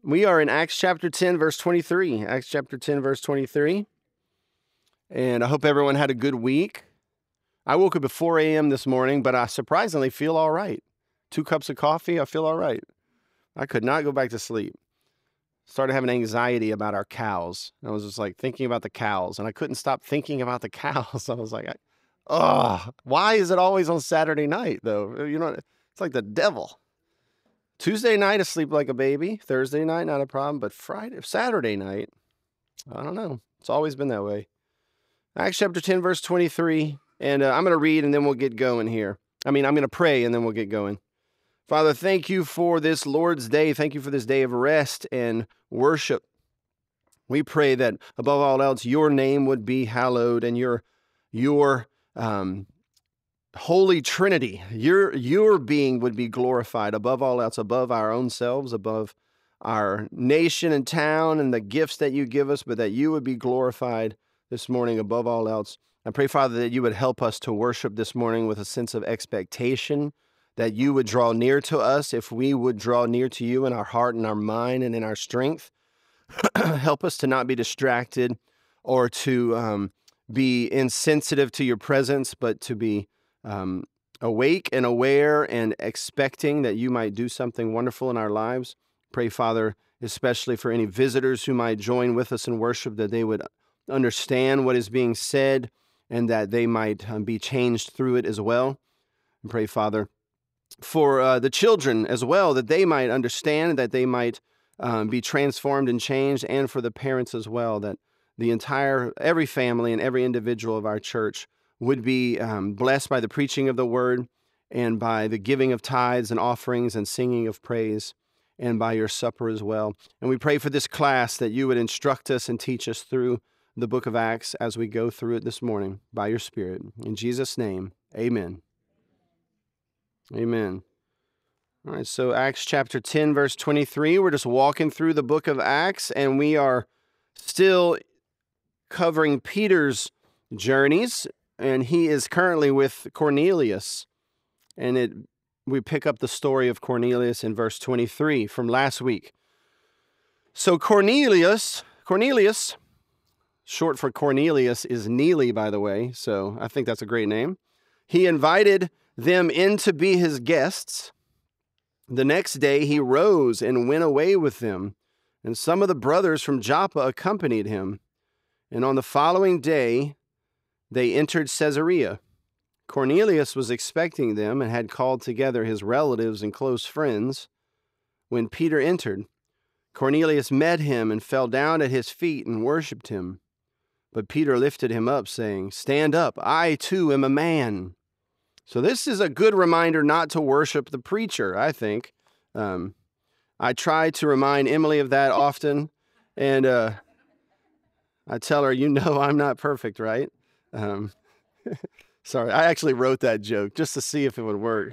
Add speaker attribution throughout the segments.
Speaker 1: We are in Acts chapter 10, verse 23. Acts chapter 10, verse 23. And I hope everyone had a good week. I woke up at 4 a.m. this morning, but I surprisingly feel all right. 2 cups of coffee, I feel all right. I could not go back to sleep. Started having anxiety about our cows. I was just like thinking about the cows, and I couldn't stop thinking about the cows. I was like, why is it always on Saturday night, though? You know, it's like the devil. Tuesday night, I sleep like a baby. Thursday night, not a problem. But Saturday night, I don't know. It's always been that way. Acts chapter 10, verse 23. And I'm going to read, and then we'll get going here. I'm going to pray, and then we'll get going. Father, thank you for this Lord's Day. Thank you for this day of rest and worship. We pray that above all else, your name would be hallowed, and your Holy Trinity, your being would be glorified above all else, above our own selves, above our nation and town and the gifts that you give us, but that you would be glorified this morning above all else. I pray, Father, that you would help us to worship this morning with a sense of expectation, that you would draw near to us if we would draw near to you in our heart and our mind and in our strength. Help us to not be distracted or to be insensitive to your presence, but to be awake and aware and expecting that you might do something wonderful in our lives. Pray, Father, especially for any visitors who might join with us in worship, that they would understand what is being said and that they might be changed through it as well. And pray, Father, for the children as well, that they might understand, that they might be transformed and changed, and for the parents as well, that every family and every individual of our church would be blessed by the preaching of the word and by the giving of tithes and offerings and singing of praise and by your supper as well. And we pray for this class that you would instruct us and teach us through the book of Acts as we go through it this morning by your Spirit. In Jesus' name, amen. Amen. All right, so Acts chapter 10, verse 23, we're just walking through the book of Acts, and we are still covering Peter's journeys, and he is currently with Cornelius. And we pick up the story of Cornelius in verse 23 from last week. So Cornelius, short for Cornelius, is Neely, by the way, so I think that's a great name. He invited them in to be his guests. The next day he rose and went away with them, and some of the brothers from Joppa accompanied him. And on the following day they entered Caesarea. Cornelius was expecting them and had called together his relatives and close friends. When Peter entered, Cornelius met him and fell down at his feet and worshipped him. But Peter lifted him up, saying, "Stand up, I too am a man." So this is a good reminder not to worship the preacher, I think. I try to remind Emily of that often, and I tell her, I'm not perfect, right? Sorry, I actually wrote that joke just to see if it would work.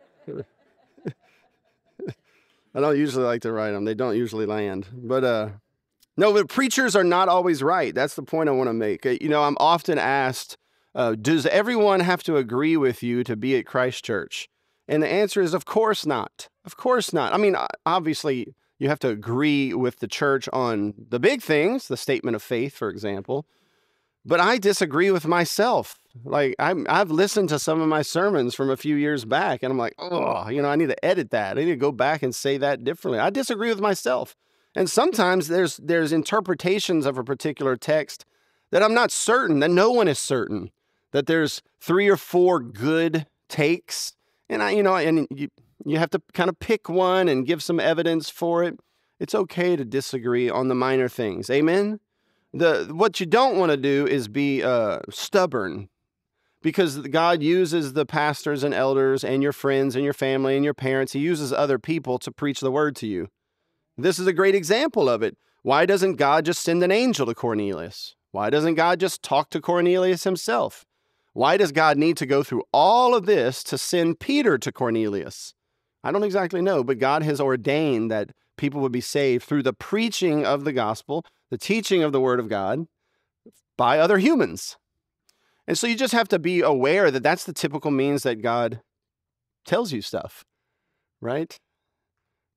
Speaker 1: I don't usually like to write them. They don't usually land. But no, preachers are not always right. That's the point I want to make. I'm often asked, does everyone have to agree with you to be at Christ Church? And the answer is, of course not. Of course not. Obviously, you have to agree with the church on the big things, the statement of faith, for example. But I disagree with myself. Like, I've listened to some of my sermons from a few years back, and I'm like, I need to edit that. I need to go back and say that differently. I disagree with myself. And sometimes there's interpretations of a particular text that I'm not certain, that no one is certain, that there's 3 or 4 good takes. And you have to kind of pick one and give some evidence for it. It's okay to disagree on the minor things. Amen? What you don't want to do is be stubborn, because God uses the pastors and elders and your friends and your family and your parents. He uses other people to preach the word to you. This is a great example of it. Why doesn't God just send an angel to Cornelius? Why doesn't God just talk to Cornelius himself? Why does God need to go through all of this to send Peter to Cornelius? I don't exactly know, but God has ordained that people would be saved through the preaching of the gospel, the teaching of the word of God by other humans. And so you just have to be aware that that's the typical means that God tells you stuff, right?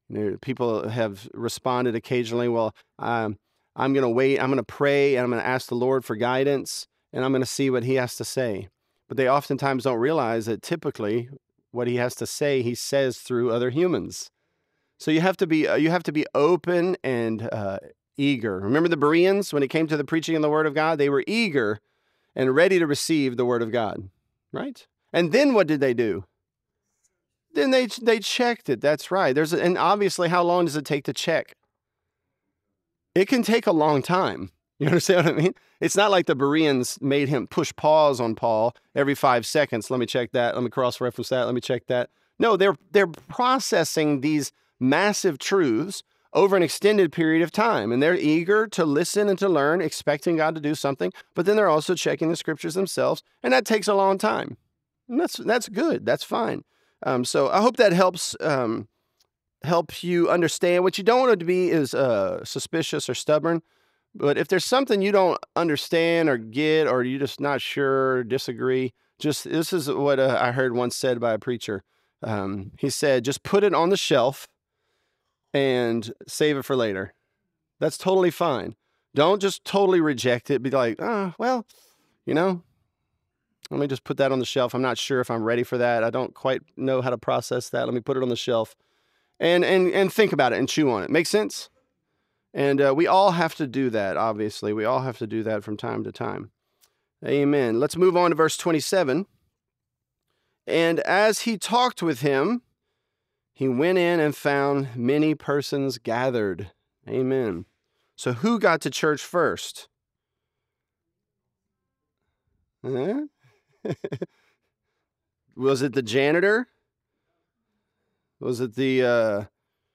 Speaker 1: People have responded occasionally, well, I'm going to wait, I'm going to pray, and I'm going to ask the Lord for guidance, and I'm going to see what he has to say. But they oftentimes don't realize that typically what he has to say, he says through other humans. So you have to be open and eager. Remember the Bereans, when it came to the preaching of the Word of God, they were eager and ready to receive the Word of God, right? And then what did they do? Then they checked it. That's right. And obviously, how long does it take to check? It can take a long time. You understand what I mean? It's not like the Bereans made him push pause on Paul every 5 seconds. Let me check that. Let me cross-reference that. Let me check that. No, they're processing these massive truths over an extended period of time, and they're eager to listen and to learn, expecting God to do something. But then they're also checking the scriptures themselves, and that takes a long time. And that's good. That's fine. So I hope that helps you understand. What you don't want to be is suspicious or stubborn. But if there's something you don't understand or get, or you're just not sure, disagree, this is what I heard once said by a preacher. He said, just put it on the shelf and save it for later. That's totally fine. Don't just totally reject it. Be like, well, let me just put that on the shelf. I'm not sure if I'm ready for that. I don't quite know how to process that. Let me put it on the shelf and think about it and chew on it. Make sense? And we all have to do that, obviously. We all have to do that from time to time. Amen. Let's move on to verse 27. And as he talked with him, he went in and found many persons gathered. Amen. So who got to church first? Was it the janitor? Was it the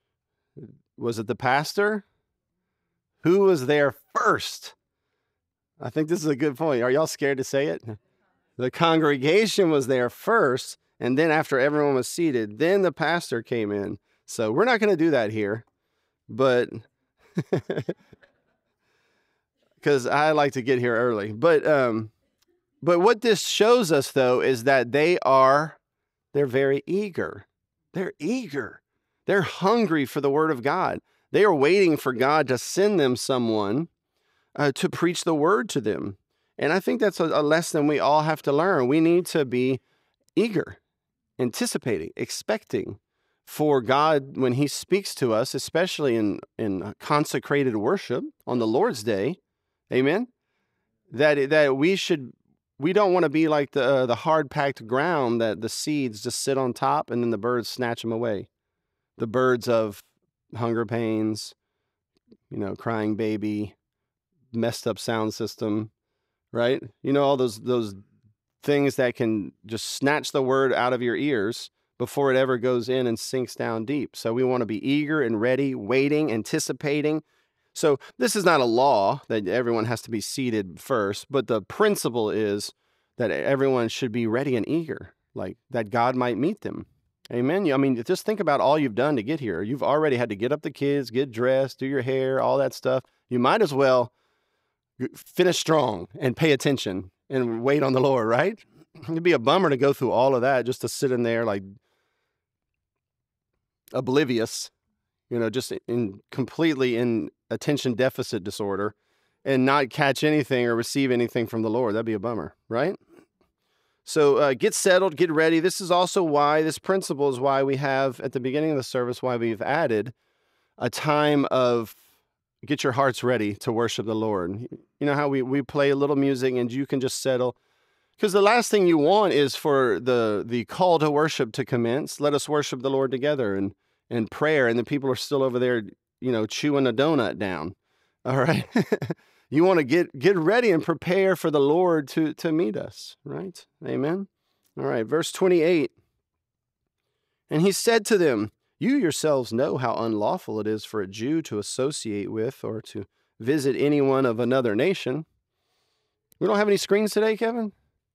Speaker 1: pastor? Who was there first? I think this is a good point. Are y'all scared to say it? The congregation was there first, and then after everyone was seated, then the pastor came in. So we're not going to do that here, but because I like to get here early. But what this shows us, though, is that they're very eager. They're eager. They're hungry for the Word of God. They are waiting for God to send them someone to preach the Word to them. And I think that's a lesson we all have to learn. We need to be eager, anticipating, expecting for God when he speaks to us, especially in consecrated worship on the Lord's Day. Amen. That we don't want to be like the hard-packed ground that the seeds just sit on top and then the birds snatch them away. The birds of hunger pains, crying baby, messed up sound system, right? All those things that can just snatch the word out of your ears before it ever goes in and sinks down deep. So we want to be eager and ready, waiting, anticipating. So this is not a law that everyone has to be seated first, but the principle is that everyone should be ready and eager, like that God might meet them. Amen. I mean, just think about all you've done to get here. You've already had to get up the kids, get dressed, do your hair, all that stuff. You might as well finish strong and pay attention and wait on the Lord, right? It'd be a bummer to go through all of that just to sit in there like oblivious, just completely in attention deficit disorder and not catch anything or receive anything from the Lord. That'd be a bummer, right? So get settled, get ready. This is also why, this principle is why we have, at the beginning of the service, why we've added a time of get your hearts ready to worship the Lord. You know how we play a little music and you can just settle. Because the last thing you want is for the call to worship to commence. Let us worship the Lord together and prayer. And the people are still over there, chewing a donut down. All right. You want to get ready and prepare for the Lord to meet us, right? Amen. All right, verse 28. And he said to them, you yourselves know how unlawful it is for a Jew to associate with or to visit anyone of another nation. We don't have any screens today, Kevin?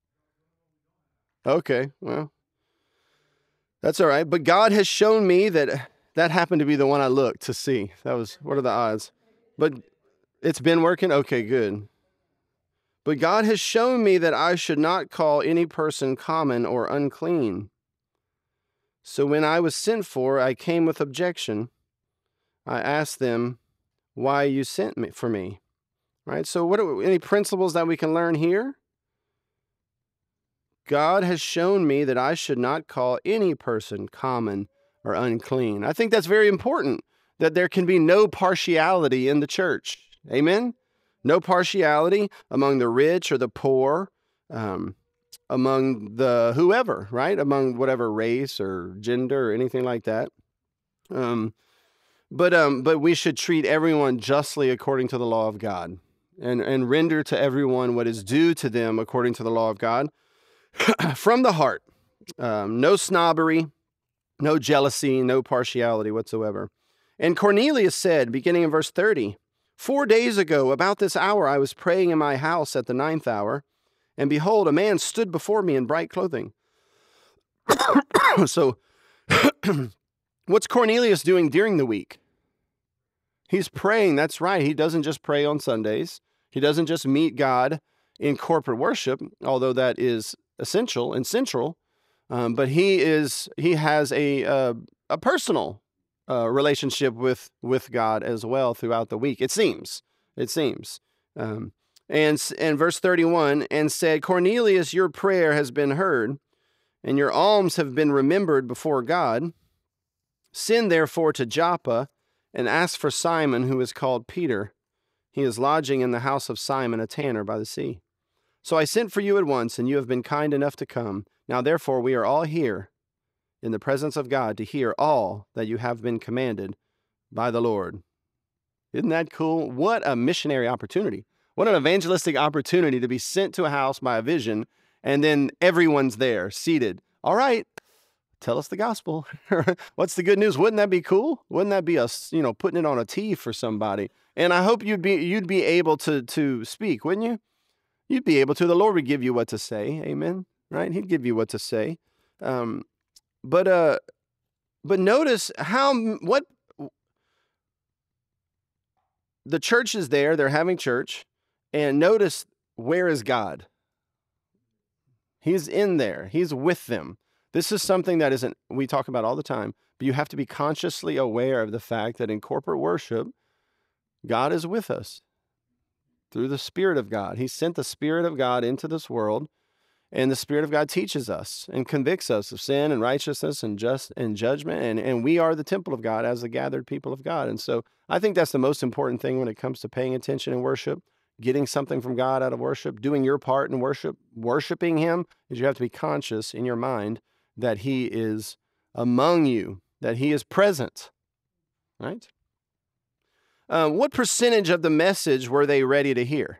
Speaker 1: Okay, well, that's all right. But God has shown me that happened to be the one I looked to see. What are the odds? But it's been working? Okay, good. But God has shown me that I should not call any person common or unclean. So when I was sent for, I came with objection. I asked them why you sent me for me. Right? So any principles that we can learn here? God has shown me that I should not call any person common or unclean. I think that's very important, that there can be no partiality in the church. Amen? No partiality among the rich or the poor, among the whoever, right? Among whatever race or gender or anything like that. But we should treat everyone justly according to the law of God, and render to everyone what is due to them according to the law of God. From the heart, no snobbery, no jealousy, no partiality whatsoever. And Cornelius said, beginning in verse 30, 4 days ago, about this hour, I was praying in my house at the 9th hour, and behold, a man stood before me in bright clothing. So, what's Cornelius doing during the week? He's praying. That's right. He doesn't just pray on Sundays. He doesn't just meet God in corporate worship, although that is essential and central, but he has a personal relationship with God as well throughout the week. It seems. And verse 31, and said, Cornelius, your prayer has been heard, and your alms have been remembered before God. Send therefore to Joppa, and ask for Simon, who is called Peter. He is lodging in the house of Simon, a tanner by the sea. So I sent for you at once, and you have been kind enough to come. Now therefore we are all here in the presence of God to hear all that you have been commanded by the Lord. Isn't that cool? What a missionary opportunity. What an evangelistic opportunity to be sent to a house by a vision, and then everyone's there, seated. All right, tell us the gospel. What's the good news? Wouldn't that be cool? Wouldn't that be us, putting it on a tee for somebody? And I hope you'd be able to speak, wouldn't you? You'd be able to. The Lord would give you what to say. Amen. Right? He'd give you what to say. But notice what the church is there. They're having church, and notice, where is God? He's in there. He's with them. This is something that we talk about all the time, but you have to be consciously aware of the fact that in corporate worship, God is with us. Through the Spirit of God. He sent the Spirit of God into this world, and the Spirit of God teaches us and convicts us of sin and righteousness and judgment, and we are the temple of God as the gathered people of God. And so I think that's the most important thing when it comes to paying attention in worship, getting something from God out of worship, doing your part in worship, worshiping Him, is you have to be conscious in your mind that He is among you, that He is present, right? What percentage of the message were they ready to hear?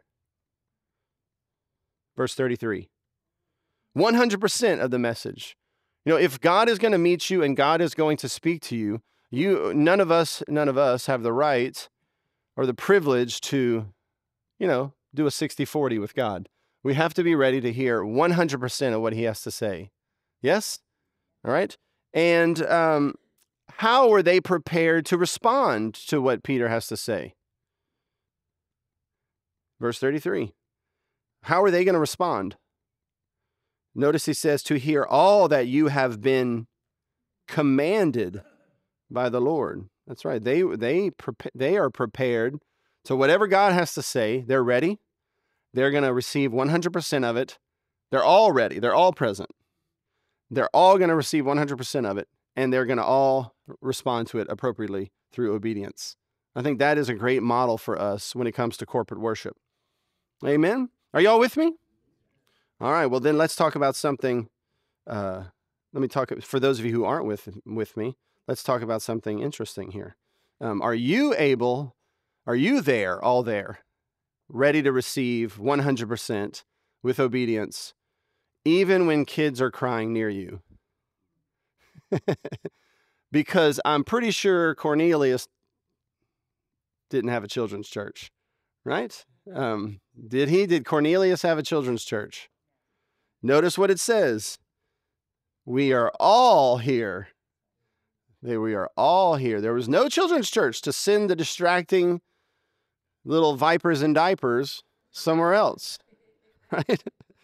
Speaker 1: Verse 33. 100% of the message. If God is going to meet you and God is going to speak to you, none of us have the right or the privilege to, do a 60-40 with God. We have to be ready to hear 100% of what He has to say. Yes? All right? And how were they prepared to respond to what Peter has to say? Verse 33. How are they going to respond? Notice he says, to hear all that you have been commanded by the Lord. That's right. They are prepared. So whatever God has to say, they're ready. They're going to receive 100% of it. They're all ready. They're all present. They're all going to receive 100% of it, and they're going to all respond to it appropriately through obedience. I think that is a great model for us when it comes to corporate worship. Amen? Are y'all with me? All right, well then let's talk about something. For those of you who aren't with me, let's talk about something interesting here. Are you all there, ready to receive 100% with obedience, even when kids are crying near you? Because I'm pretty sure Cornelius didn't have a children's church, right? Did Cornelius have a children's church? Notice what it says. We are all here. We are all here. There was no children's church to send the distracting little vipers in diapers somewhere else, right?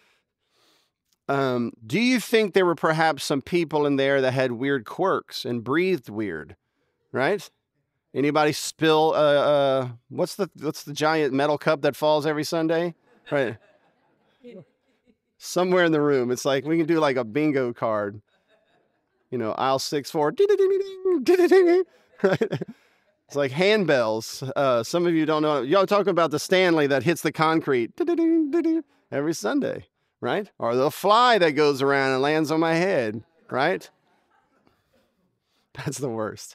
Speaker 1: Do you think there were perhaps some people in there that had weird quirks and breathed weird, right? Anybody spill what's the giant metal cup that falls every Sunday? Right. Somewhere in the room. It's like we can do like a bingo card. Aisle 6-4. Right? It's like handbells. Some of you don't know. Y'all talking about the Stanley that hits the concrete every Sunday, right? Or the fly that goes around and lands on my head, right? That's the worst.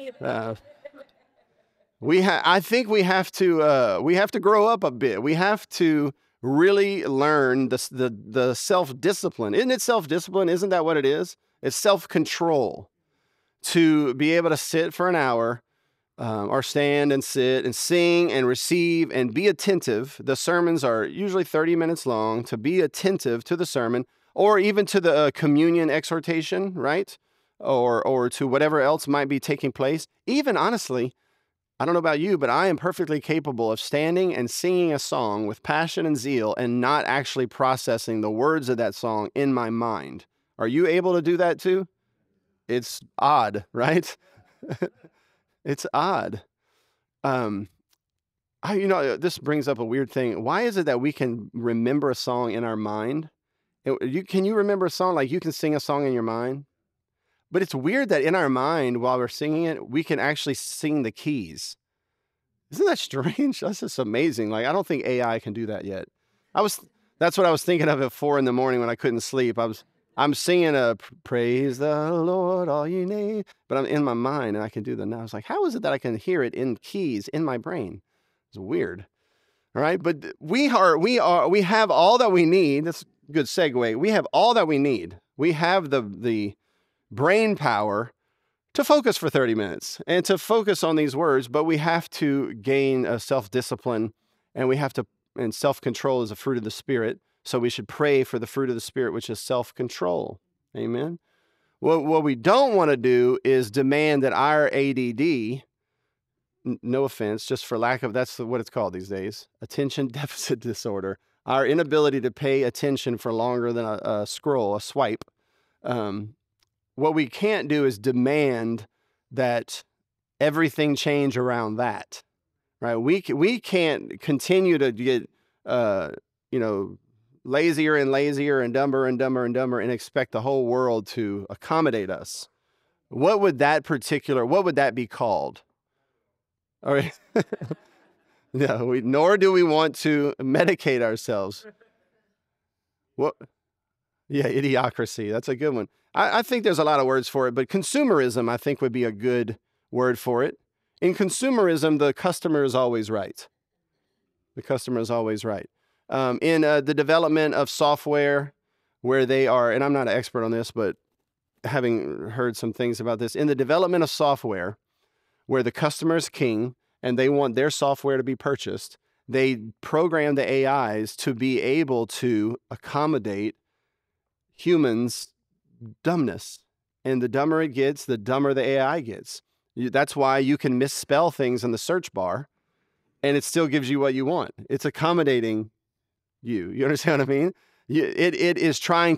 Speaker 1: I think we have to grow up a bit. We have to really learn the self-discipline. Isn't it self-discipline? Isn't that what it is? It's self-control to be able to sit for an hour or stand and sit and sing and receive and be attentive. The sermons are usually 30 minutes long, to be attentive to the sermon or even to the communion exhortation, right? Or to whatever else might be taking place. Even honestly, I don't know about you, but I am perfectly capable of standing and singing a song with passion and zeal and not actually processing the words of that song in my mind. Are you able to do that too? It's odd, right? It's odd. This brings up a weird thing. Why is it that we can remember a song in our mind? Can you remember a song? Like you can sing a song in your mind? But it's weird that in our mind, while we're singing it, we can actually sing the keys. Isn't that strange? That's just amazing. Like, I don't think AI can do that yet. That's what I was thinking of at 4 a.m. when I couldn't sleep. I'm singing a praise the Lord, all you need, but I'm in my mind and I can do that now. I was like, how is it that I can hear it in keys in my brain? It's weird. All right. But we have all that we need. That's a good segue. We have all that we need. We have the brain power to focus for 30 minutes and to focus on these words, but we have to gain a self-discipline and self-control is a fruit of the Spirit. So we should pray for the fruit of the Spirit, which is self-control. Amen. What we don't want to do is demand that our ADD, no offense, just for lack of, that's what it's called these days, attention deficit disorder, our inability to pay attention for longer than a scroll, a swipe. What we can't do is demand that everything change around that, right? We can't continue to get, lazier and lazier and dumber and dumber and dumber and expect the whole world to accommodate us. What would that be called? All right. No, nor do we want to medicate ourselves. What? Yeah, idiocracy. That's a good one. I think there's a lot of words for it, but consumerism, I think, would be a good word for it. In consumerism, the customer is always right. The customer is always right. In the development of software, where they are, and I'm not an expert on this, but having heard some things about this, in the development of software, where the customer is king and they want their software to be purchased, they program the AIs to be able to accommodate humans' dumbness. And the dumber it gets, the dumber the AI gets. That's why you can misspell things in the search bar and it still gives you what you want. It's accommodating you. You understand what I mean? It is trying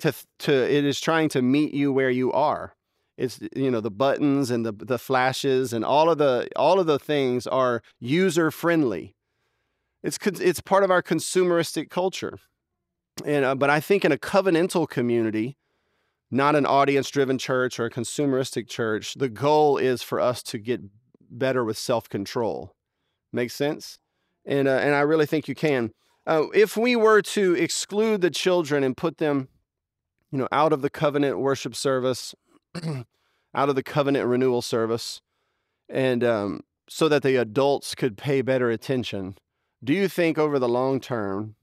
Speaker 1: to meet you where you are. It's, the buttons and the flashes and all of the things are user friendly. It's part of our consumeristic culture. And but I think in a covenantal community, not an audience-driven church or a consumeristic church, the goal is for us to get better with self-control. Make sense? And I really think you can. If we were to exclude the children and put them, out of the covenant worship service, out of the covenant renewal service, and so that the adults could pay better attention, do you think over the long term,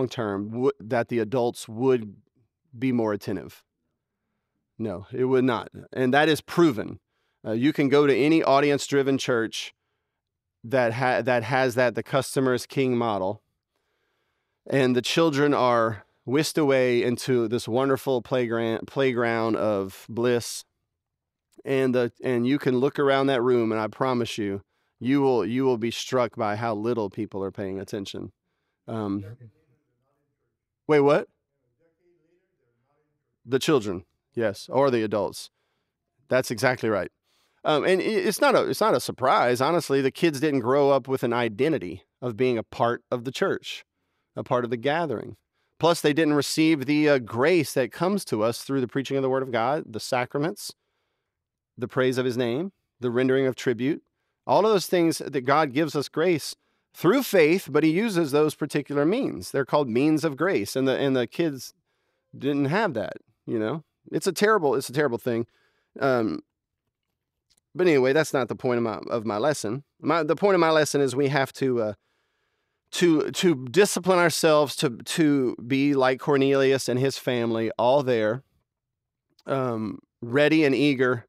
Speaker 1: that the adults would be more attentive? No, it would not. And that is proven. You can go to any audience-driven church that has the customer is king model, and the children are whisked away into this wonderful playground of bliss. And you can look around that room, and I promise you, you will be struck by how little people are paying attention. Wait, what? The children. Yes, or the adults. That's exactly right. And it's not a surprise. Honestly, the kids didn't grow up with an identity of being a part of the church, a part of the gathering. Plus, they didn't receive the grace that comes to us through the preaching of the Word of God, the sacraments, the praise of His name, the rendering of tribute, all of those things that God gives us grace through faith, but He uses those particular means. They're called means of grace, and the kids didn't have that. It's a terrible thing. But anyway, that's not the point of my lesson. The point of my lesson is we have to discipline ourselves to be like Cornelius and his family, all there, ready and eager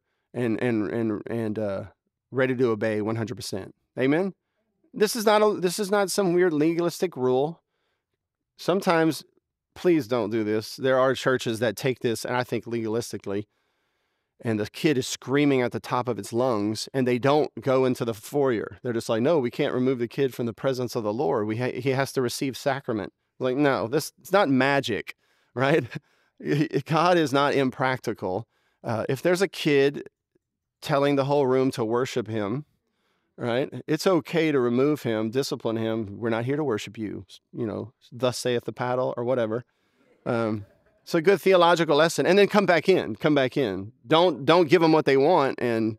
Speaker 1: and ready to obey 100%. Amen. This is not some weird legalistic rule. Sometimes, please don't do this. There are churches that take this, and I think legalistically, and the kid is screaming at the top of its lungs, and they don't go into the foyer. They're just like, no, we can't remove the kid from the presence of the Lord. He has to receive sacrament. Like, no, it's not magic, right? God is not impractical. If there's a kid telling the whole room to worship Him, right? It's okay to remove him, discipline him. We're not here to worship you, thus saith the paddle or whatever. It's a good theological lesson, and then come back in. Don't give them what they want, and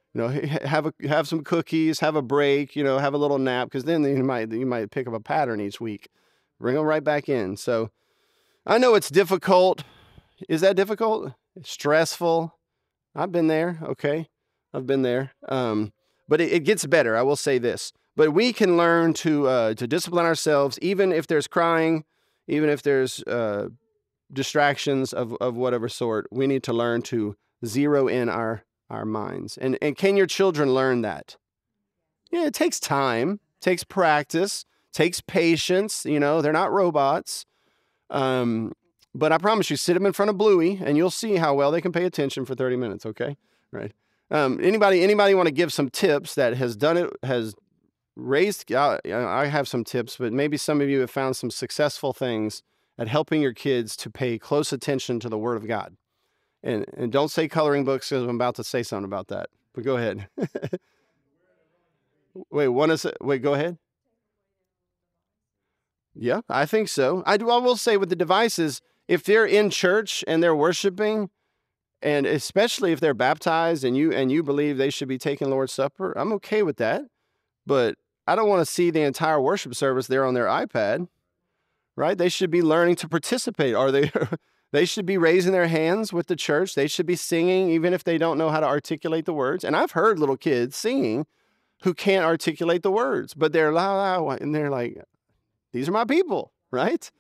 Speaker 1: have some cookies, have a break, have a little nap, because then you might pick up a pattern each week. Bring them right back in. So I know it's difficult. Is that difficult? Stressful? I've been there. Okay, I've been there. But it gets better. I will say this. But we can learn to discipline ourselves, even if there's crying, even if there's distractions of whatever sort. We need to learn to zero in our minds. And can your children learn that? Yeah, it takes time, takes practice, takes patience. They're not robots. But I promise you, sit them in front of Bluey, and you'll see how well they can pay attention for 30 minutes. Okay, right? Anybody want to give some tips that has done it, has raised? I have some tips, but maybe some of you have found some successful things at helping your kids to pay close attention to the Word of God. And don't say coloring books, because I'm about to say something about that. But go ahead. Wait, go ahead. Yeah, I think so. I will say with the devices, if they're in church and they're worshiping, and especially if they're baptized and you believe they should be taking Lord's Supper, I'm okay with that. But I don't want to see the entire worship service there on their iPad, right? They should be learning to participate. They should be raising their hands with the church. They should be singing, even if they don't know how to articulate the words. And I've heard little kids singing who can't articulate the words, but they're loud, and they're like, these are my people, right?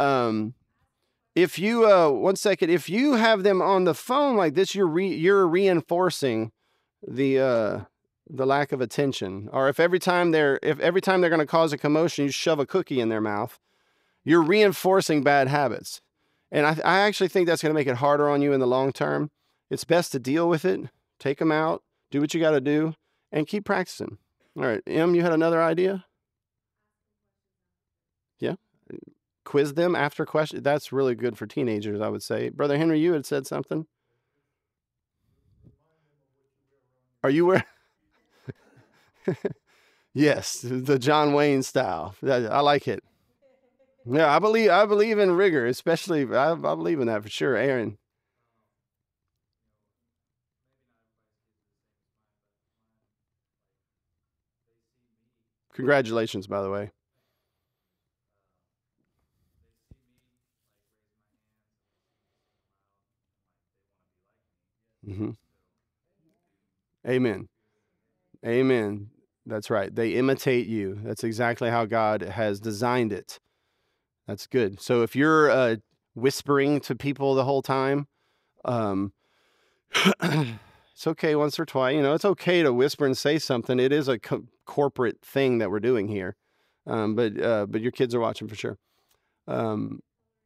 Speaker 1: If you, one second, if you have them on the phone like this, you're reinforcing the lack of attention. Or if every time they're going to cause a commotion, you shove a cookie in their mouth, you're reinforcing bad habits. And I actually think that's going to make it harder on you in the long term. It's best to deal with it, take them out, do what you got to do, and keep practicing. All right, Em, you had another idea? Yeah. Quiz them after questions. That's really good for teenagers, I would say. Brother Henry, you had said something. Are you where? Yes, the John Wayne style. I like it. Yeah, I believe in rigor, especially. I believe in that for sure. Aaron. Congratulations, by the way. Mm-hmm. Amen. Amen. That's right. They imitate you. That's exactly how God has designed it. That's good. So if you're whispering to people the whole time, um, it's okay once or twice. It's okay to whisper and say something. It is a corporate thing that we're doing here. But your kids are watching for sure. Um,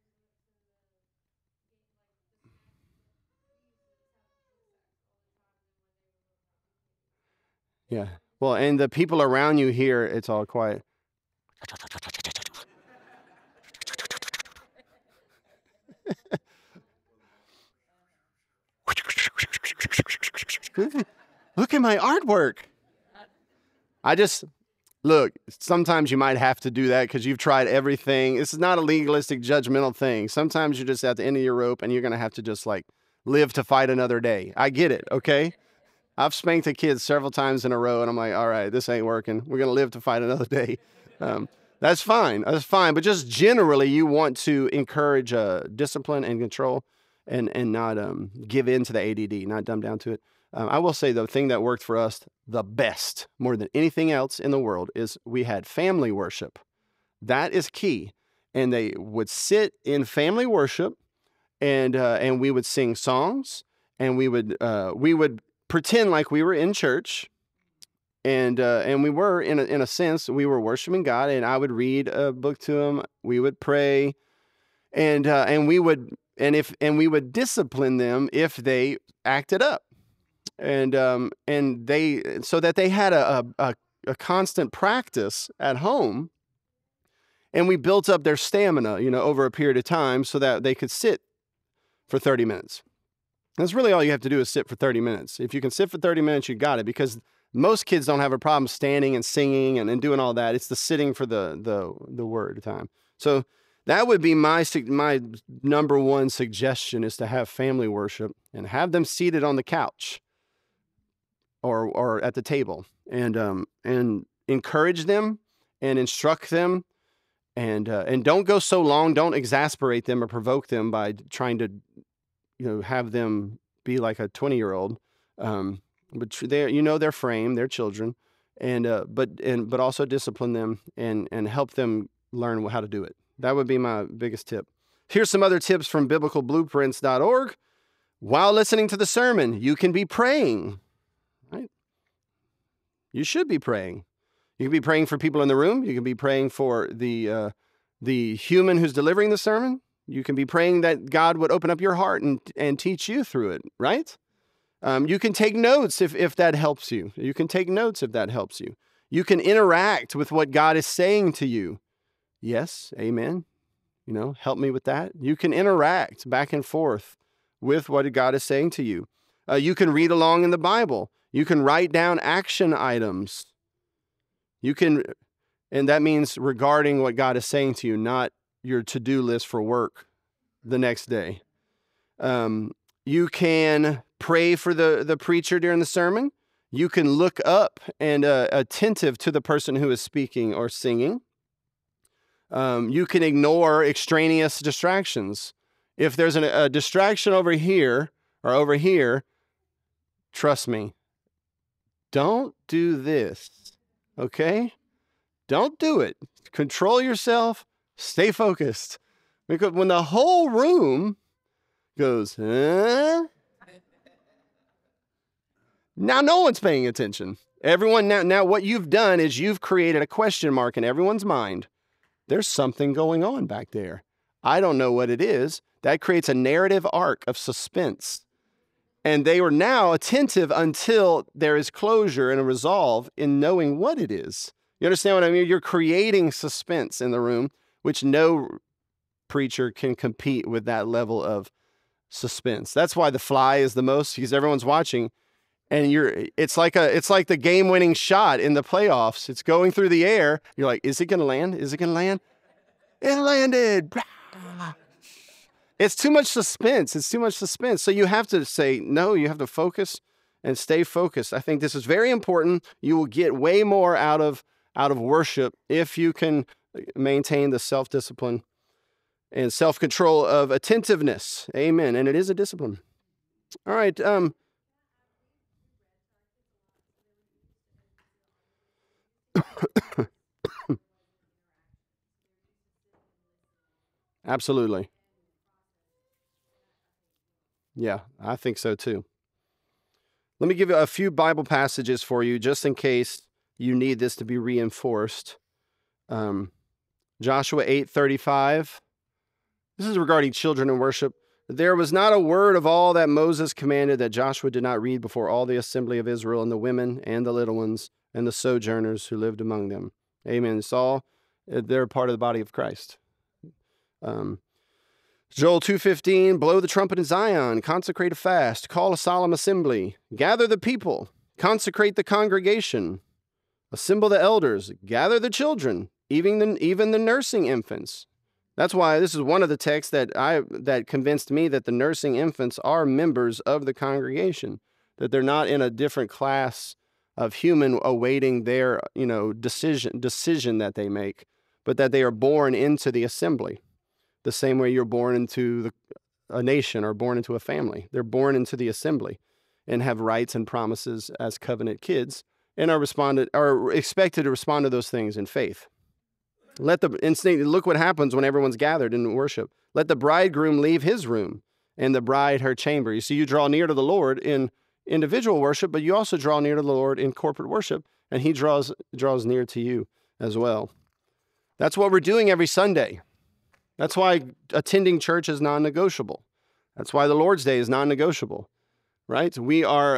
Speaker 1: yeah. Well, and the people around you here, it's all quiet. Look at my artwork. Look, sometimes you might have to do that because you've tried everything. This is not a legalistic, judgmental thing. Sometimes you're just at the end of your rope and you're going to have to just like live to fight another day. I get it, okay? I've spanked a kid several times in a row and I'm like, all right, this ain't working. We're going to live to fight another day. That's fine. That's fine. But just generally, you want to encourage discipline and control and not give in to the ADD, not dumb down to it. I will say the thing that worked for us the best, more than anything else in the world, is we had family worship. That is key. And they would sit in family worship and we would sing songs and we would pretend like we were in church. And we were in a sense, we were worshiping God, and I would read a book to them. We would pray, and we would discipline them if they acted up, and they so that they had a constant practice at home, and we built up their stamina, over a period of time, so that they could sit for 30 minutes. That's really all you have to do is sit for 30 minutes. If you can sit for 30 minutes, you got it, because most kids don't have a problem standing and singing and doing all that. It's the sitting for the word time. So that would be my number one suggestion, is to have family worship and have them seated on the couch or at the table, and encourage them and instruct them, and don't go so long. Don't exasperate them or provoke them by trying to have them be like a 20-year-old. But their frame, their children, but also discipline them and help them learn how to do it. That would be my biggest tip. Here's some other tips from biblicalblueprints.org. While listening to the sermon, you can be praying. Right? You should be praying. You can be praying for people in the room. You can be praying for the human who's delivering the sermon. You can be praying that God would open up your heart and teach you through it, right? You can take notes if that helps you. You can take notes if that helps you. You can interact with what God is saying to you. Yes, amen. Help me with that. You can interact back and forth with what God is saying to you. You can read along in the Bible. You can write down action items. And that means regarding what God is saying to you, not your to-do list for work the next day. You can pray for the preacher during the sermon. You can look up and attentive to the person who is speaking or singing. You can ignore extraneous distractions. If there's a distraction over here or over here, trust me, don't do this, okay? Don't do it. Control yourself. Stay focused. Because when the whole room goes, huh? Now no one's paying attention. Everyone now what you've done is you've created a question mark in everyone's mind. There's something going on back there. I don't know what it is. That creates a narrative arc of suspense. And they are now attentive until there is closure and a resolve in knowing what it is. You understand what I mean? You're creating suspense in the room, which no preacher can compete with that level of suspense. That's why The Fly is the most, because everyone's watching, and it's like the game-winning shot in the playoffs. It's going through the air. You're like, is it going to land? Is it going to land? It landed. It's too much suspense. It's too much suspense. So you have to say no. You have to focus and stay focused. I think this is very important. You will get way more out of worship if you can maintain the self-discipline and self-control of attentiveness. Amen. And it is a discipline. All right. Absolutely. Yeah, I think so too. Let me give you a few Bible passages for you, just in case you need this to be reinforced. Joshua 8:35. This is regarding children in worship. There was not a word of all that Moses commanded that Joshua did not read before all the assembly of Israel, and the women and the little ones and the sojourners who lived among them. Amen. It's all, they're part of the body of Christ. Joel 2:15, blow the trumpet in Zion, consecrate a fast, call a solemn assembly, gather the people, consecrate the congregation, assemble the elders, gather the children, even the nursing infants. That's why this is one of the texts that convinced me that the nursing infants are members of the congregation, that they're not in a different class of human awaiting their, decision that they make, but that they are born into the assembly, the same way you're born into a nation or born into a family. They're born into the assembly and have rights and promises as covenant kids and are expected to respond to those things in faith. Look what happens when everyone's gathered in worship. Let the bridegroom leave his room and the bride her chamber. You see, you draw near to the Lord in individual worship, but you also draw near to the Lord in corporate worship, and he draws near to you as well. That's what we're doing every Sunday. That's why attending church is non-negotiable. That's why the Lord's Day is non-negotiable, right? We are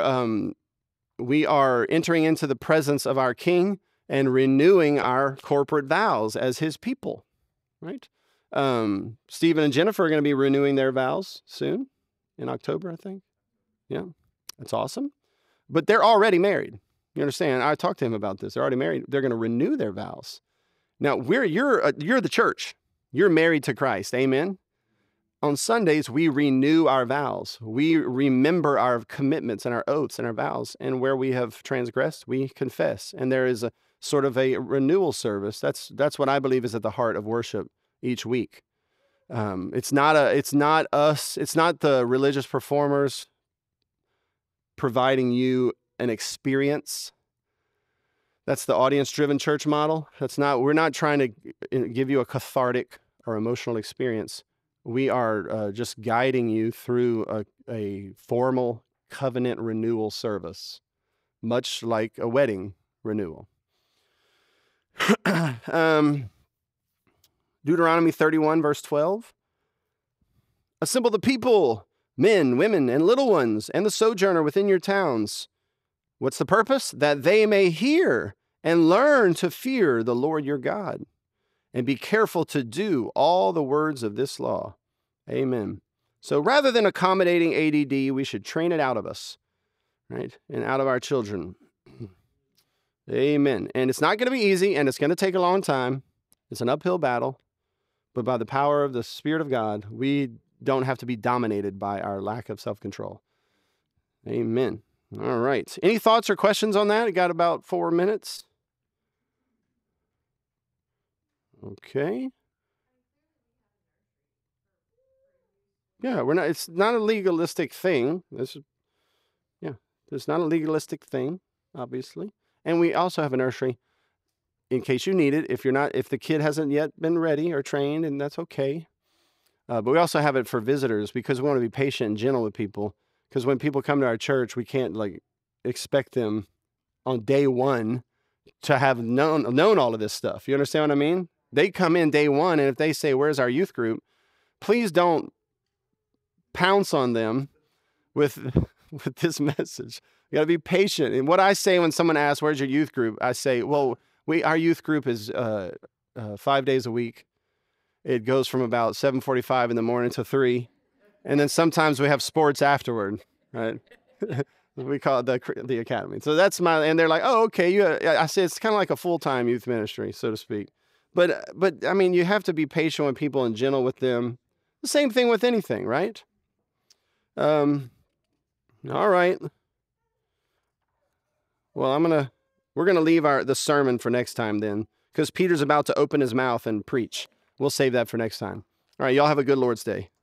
Speaker 1: entering into the presence of our King and renewing our corporate vows as his people, right? Stephen and Jennifer are going to be renewing their vows soon, in October, I think. Yeah, that's awesome. But they're already married. You understand? I talked to him about this. They're already married. They're going to renew their vows. Now, you're the church. You're married to Christ. Amen? On Sundays, we renew our vows. We remember our commitments and our oaths and our vows. And where we have transgressed, we confess. And there is a sort of a renewal service. That's what I believe is at the heart of worship each week. It's not the religious performers providing you an experience. That's the audience-driven church model. We're not trying to give you a cathartic or emotional experience. We are just guiding you through a formal covenant renewal service, much like a wedding renewal. Deuteronomy 31, verse 12. Assemble the people, men, women, and little ones, and the sojourner within your towns. What's the purpose? That they may hear and learn to fear the Lord your God, and be careful to do all the words of this law. Amen. So rather than accommodating ADD, we should train it out of us, right? And out of our children. Amen. And it's not going to be easy, and it's going to take a long time. It's an uphill battle. But by the power of the Spirit of God, we don't have to be dominated by our lack of self-control. Amen. All right. Any thoughts or questions on that? I got about 4 minutes. Okay. Yeah, it's not a legalistic thing. It's not a legalistic thing, obviously. And we also have a nursery in case you need it. If the kid hasn't yet been ready or trained, and that's okay. But we also have it for visitors because we want to be patient and gentle with people. Because when people come to our church, we can't expect them on day one to have known all of this stuff. You understand what I mean? They come in day one, and if they say, "Where's our youth group?" please don't pounce on them with this message. You got to be patient. And what I say when someone asks, "Where's your youth group?" I say, "Well, our youth group is 5 days a week. It goes from about 7:45 in the morning to 3, and then sometimes we have sports afterward, right?" We call it the academy. So that's and they're like, "Oh, okay." I say it's kind of like a full-time youth ministry, so to speak. But I mean, you have to be patient with people and gentle with them. The same thing with anything, right? All right. Well, we're gonna leave the sermon for next time then, because Peter's about to open his mouth and preach. We'll save that for next time. All right, y'all have a good Lord's Day.